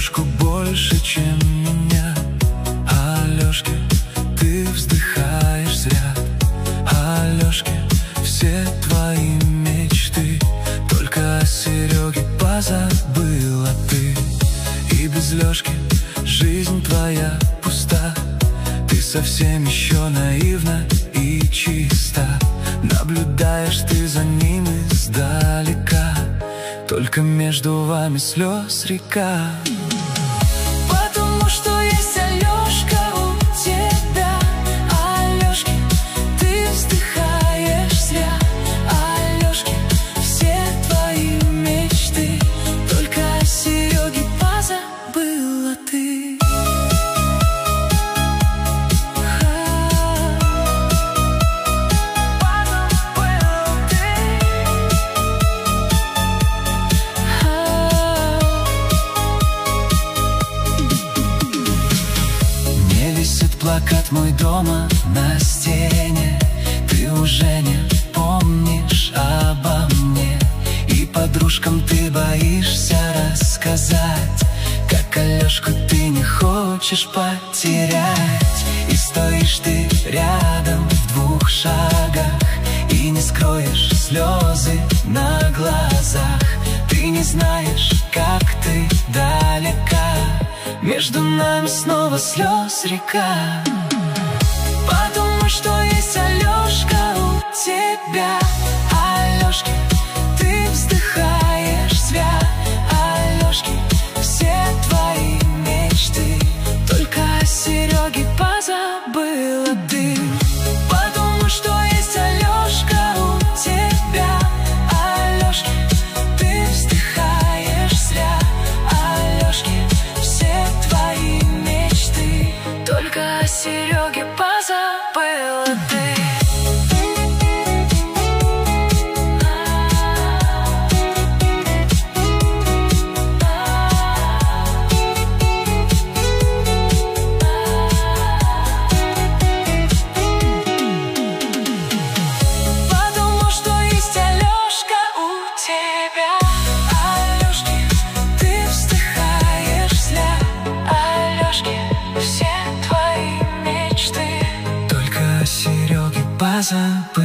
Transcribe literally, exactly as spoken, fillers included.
Сережку больше, чем меня. Алёшке, ты вздыхаешь зря. Алёшке, все твои мечты только о Сереге позабыла ты. И без Лёшки жизнь твоя пуста. Ты совсем еще наивна и чиста. Наблюдаешь ты за ним издалека, только между вами слез река. Потому что есть Алёшка у тебя. Алёшке, ты вздыхаешь зря. Алёшке, все твои мечты только о Сереге позабыла ты. Плакат мой дома на стене. Ты уже не помнишь обо мне, и подружкам ты боишься рассказать, как Алёшку ты не хочешь потерять. И стоишь ты рядом в двух шагах, и не скроешь слезы на глазах. Ты не знаешь, как ты далека, между нами снова слез река. Потому что есть Алёшка у тебя. Алёшке, ты вздыхаешь зря. Алёшке, все твои мечты только о Сереге позабыла ты. Потому что есть Алёшка у тебя. Алёшке, ты вздыхаешь зря. Алёшке, все твои мечты только о Сереге позабыла ты. Потому что есть Алёшка у тебя. Алёшке, ты вздыхаешь зря. Алёшке, все твои мечты только о Сереге позабыла.